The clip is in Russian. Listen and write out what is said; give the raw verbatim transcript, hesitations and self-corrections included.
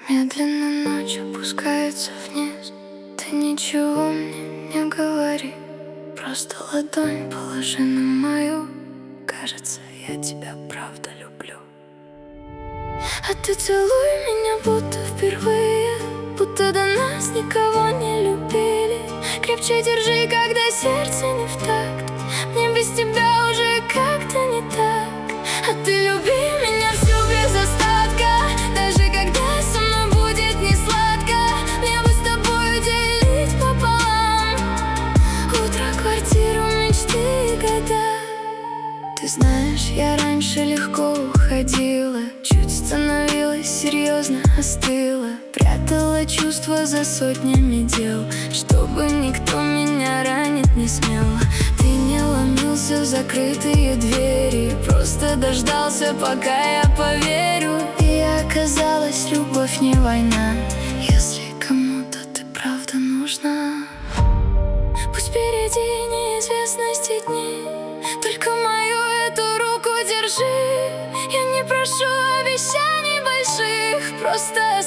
Медленно ночь опускается вниз. Ты ничего мне не говори, просто ладонь положи на мою. Кажется, я тебя правда люблю. А ты целуй меня будто впервые, будто до нас никого не любили. Крепче держи, когда сердце не в такт. Мне без тебя уже как-то не так. А ты люби меня всю без остатка, даже когда со мной будет не сладко. Мне бы с тобой делить пополам утро, квартиру, мечты и года. Ты знаешь, я раньше легко уходила, чуть становилась серьезно, остыла. Прятала чувства за сотнями дел, чтобы никто меня ранить не смел. Ты не ломился в закрытые двери, просто дождался, пока я поверю. И оказалось, любовь не война, если кому-то ты правда нужна. Пусть впереди неизвестности дни, только мою эту руку держи. Я не прошу обещаний больших, просто